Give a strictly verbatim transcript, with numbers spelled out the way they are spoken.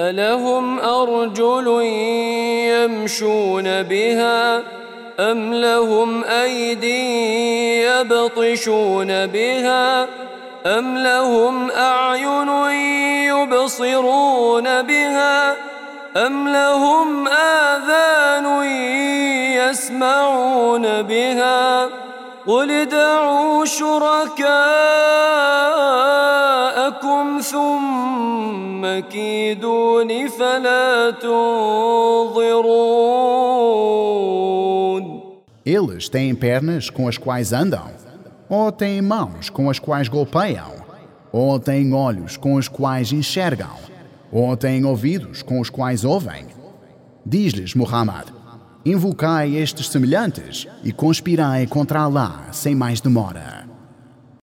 ألهم أرجل يمشون بها أم لهم أيدي يبطشون بها أم لهم أعين يبصرون بها أم لهم آذان يسمعون بها قل ادعوا شركاءكم ثم كيدون فلا تنظرون. Eles têm pernas com as quais andam, ou têm mãos com as quais golpeiam, ou têm olhos com os quais enxergam, ou têm ouvidos com os quais ouvem. Diz-lhes, Muhammad, invocai estes semelhantes e conspirai contra Allah sem mais demora.